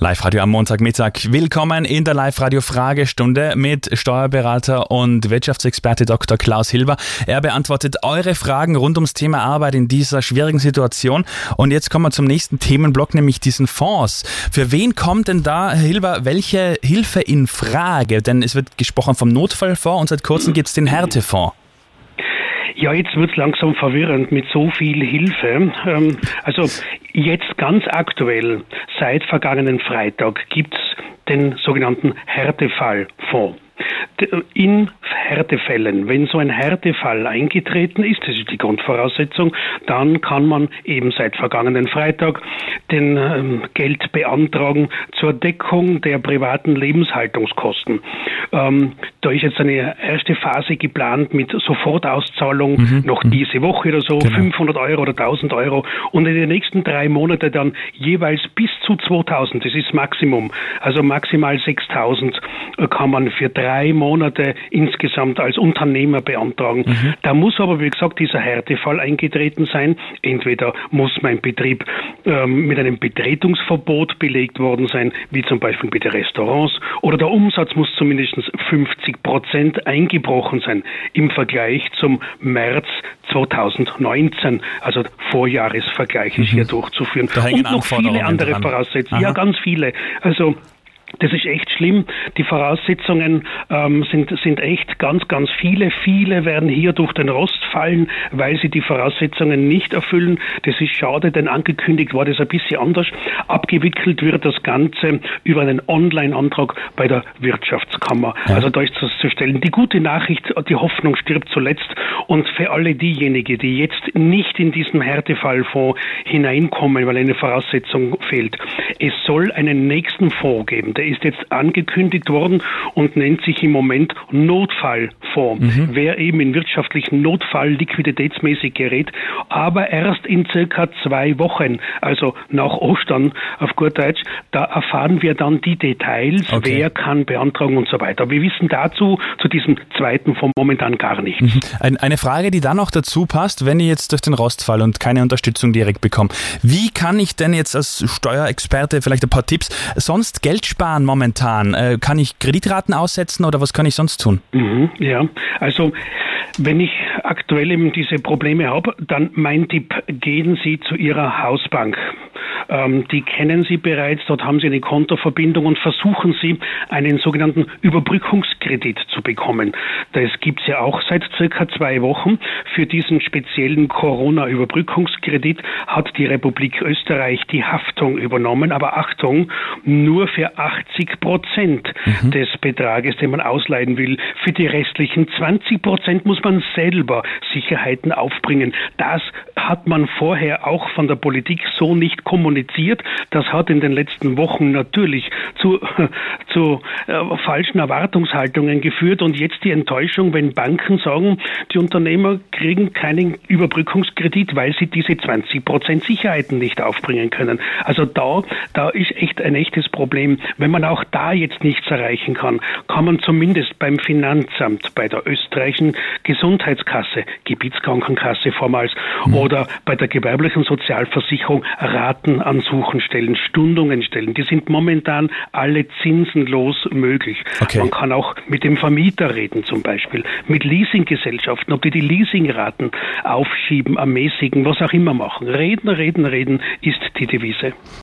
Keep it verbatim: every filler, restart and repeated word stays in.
Live-Radio am Montagmittag. Willkommen in der Live-Radio-Fragestunde mit Steuerberater und Wirtschaftsexperte Doktor Klaus Hilber. Er beantwortet eure Fragen rund ums Thema Arbeit in dieser schwierigen Situation. Und jetzt kommen wir zum nächsten Themenblock, nämlich diesen Fonds. Für wen kommt denn da, Herr Hilber, welche Hilfe in Frage? Denn es wird gesprochen vom Notfallfonds und seit kurzem gibt es den Härtefonds. Ja, jetzt wird's langsam verwirrend mit so viel Hilfe. Ähm, also jetzt ganz aktuell, seit vergangenen Freitag, gibt's den sogenannten Härtefallfonds. In Härtefällen, wenn so ein Härtefall eingetreten ist, das ist die Grundvoraussetzung, dann kann man eben seit vergangenen Freitag den ähm, Geld beantragen zur Deckung der privaten Lebenshaltungskosten. Ähm, da ist jetzt eine erste Phase geplant mit Sofortauszahlung mhm. noch diese Woche oder so, genau. fünfhundert Euro oder tausend Euro und in den nächsten drei Monaten dann jeweils bis zu zweitausend, das ist Maximum, also maximal sechstausend kann man für drei Monate insgesamt als Unternehmer beantragen. Mhm. Da muss aber, wie gesagt, dieser Härtefall eingetreten sein. Entweder muss mein Betrieb ähm, mit einem Betretungsverbot belegt worden sein, wie zum Beispiel bei den Restaurants, oder der Umsatz muss zumindest fünfzig Prozent eingebrochen sein im Vergleich zum März zweitausendneunzehn, also Vorjahresvergleich ist mhm. hier durchzuführen. Und noch viele andere dran. Voraussetzungen. Aha. Ja, ganz viele. Also das ist echt schlimm. Die Voraussetzungen ähm, sind, sind echt ganz, ganz viele. Viele werden hier durch den Rost fallen, weil sie die Voraussetzungen nicht erfüllen. Das ist schade, denn angekündigt war das ein bisschen anders. Abgewickelt wird das Ganze über einen Online-Antrag bei der Wirtschaftskammer. Ja. Also da ist das zu stellen. Die gute Nachricht, die Hoffnung stirbt zuletzt. Und für alle diejenigen, die jetzt nicht in diesen Härtefallfonds hineinkommen, weil eine Voraussetzung fehlt, es soll einen nächsten Fonds geben. Der ist jetzt angekündigt worden und nennt sich im Moment Notfallfonds. Mhm. Wer eben in wirtschaftlichen Notfall liquiditätsmäßig gerät, aber erst in circa zwei Wochen, also nach Ostern auf gut Deutsch, da erfahren wir dann die Details, okay. wer kann beantragen und so weiter. Wir wissen dazu, zu diesem zweiten Fonds momentan gar nichts. Mhm. Eine Frage, die dann noch dazu passt, wenn ich jetzt durch den Rost falle und keine Unterstützung direkt bekomme. Wie kann ich denn jetzt als Steuerexperte vielleicht ein paar Tipps sonst Geld sparen momentan? Äh, kann ich Kreditraten aussetzen oder was kann ich sonst tun? Mhm, ja, also wenn ich aktuell eben diese Probleme habe, dann mein Tipp, gehen Sie zu Ihrer Hausbank. Ähm, die kennen Sie bereits, dort haben Sie eine Kontoverbindung und versuchen Sie, einen sogenannten Überbrückungskredit zu bekommen. Das gibt es ja auch seit circa zwei Wochen. Für diesen speziellen Corona-Überbrückungskredit hat die Republik Österreich die Haftung übernommen, aber Achtung, nur für achtzig Prozent mhm. des Betrages, den man ausleihen will. Für die restlichen zwanzig Prozent muss man selber Sicherheiten aufbringen. Das hat man vorher auch von der Politik so nicht kommuniziert. Das hat in den letzten Wochen natürlich zu, zu äh, falschen Erwartungshaltungen geführt und jetzt die Enttäuschung, wenn Banken sagen, die Unternehmer kriegen keinen Überbrückungskredit, weil sie diese zwanzig Prozent Sicherheiten nicht aufbringen können. Also da, da ist echt ein echtes Problem. Wenn man auch da jetzt nichts erreichen kann, kann man zumindest beim Finanzamt, bei der österreichischen Gesundheitskasse, Gebietskrankenkasse vormals, mhm. oder bei der gewerblichen Sozialversicherung Ratenansuchen stellen, Stundungen stellen. Die sind momentan alle zinsenlos möglich. Okay. Man kann auch mit dem Vermieter reden zum Beispiel, mit Leasinggesellschaften, ob die die Leasingraten aufschieben, ermäßigen, was auch immer machen. Reden, reden, reden ist die Devise.